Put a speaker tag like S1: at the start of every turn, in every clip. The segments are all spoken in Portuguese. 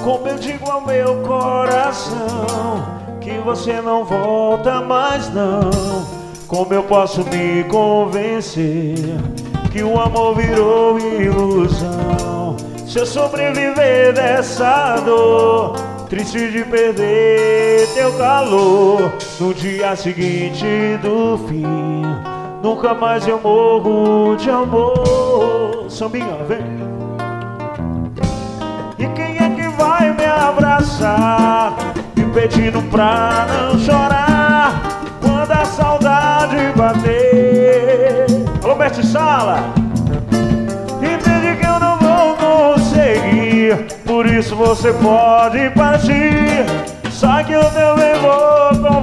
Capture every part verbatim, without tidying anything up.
S1: Como eu digo ao meu coração que você não volta mais não. Como eu posso me convencer que o amor virou ilusão? Se eu sobreviver dessa dor, triste de perder teu calor, no dia seguinte do fim, nunca mais eu morro de amor. Sambinha, vem. E quem é que vai me abraçar, me pedindo pra não chorar quando a saudade bater? Alô, mestre Sala, entende que eu não vou conseguir, por isso você pode partir, só que eu também vou com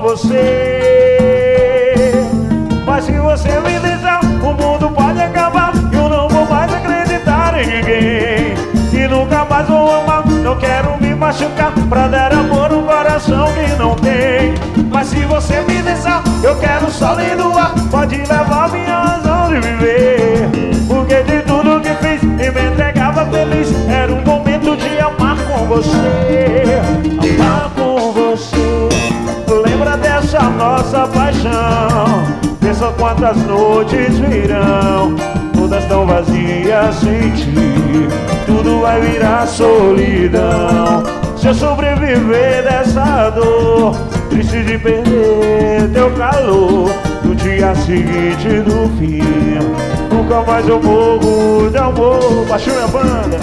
S1: você. Mas se você me deixar, o mundo pode acabar, eu não vou mais acreditar em ninguém e nunca mais vou amar. Não quero me machucar pra dar amor no coração que não tem. Mas se você me deixar, eu quero só lhe doar, pode levar minha razão de viver, porque de tudo que fiz e me entregava feliz, era um momento de amar com você. Amar com você. Lembra dessa nossa paixão, pensa quantas noites virão, todas tão vazias sem ti, tudo vai virar solidão. Se eu sobreviver dessa dor, triste de perder teu calor, no dia seguinte do fim, nunca mais eu morro de amor. Baixou minha banda.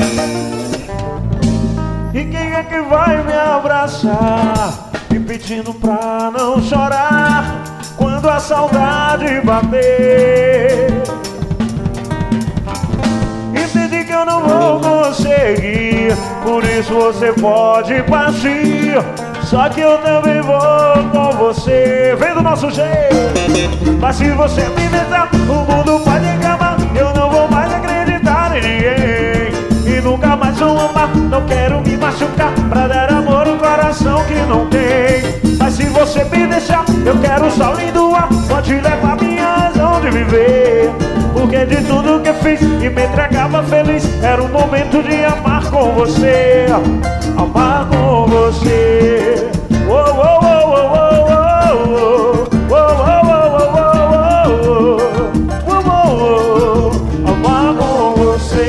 S1: E quem é que vai me abraçar, me pedindo pra não chorar quando a saudade bater? Entendi que eu não vou conseguir, por isso você pode partir, só que eu também vou com você. Vem do nosso jeito. Mas se você me deixar, o mundo pode acabar, eu não vou mais acreditar em ninguém e nunca mais vou amar. Não quero me machucar pra dar amor no coração que não tem. Mas se você me deixar, eu quero só lhe doar, pode levar minha razão de viver, porque de tudo que fiz e me entregava feliz, era um momento de amar com você. Amar com você. Oh, oh, oh, oh, oh, oh, oh, oh, oh, oh, amar com você.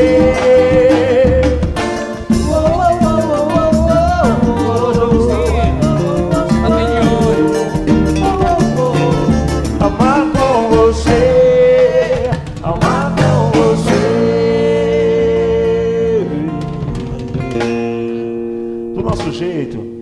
S1: Amar com você. Amar com você. Do nosso jeito.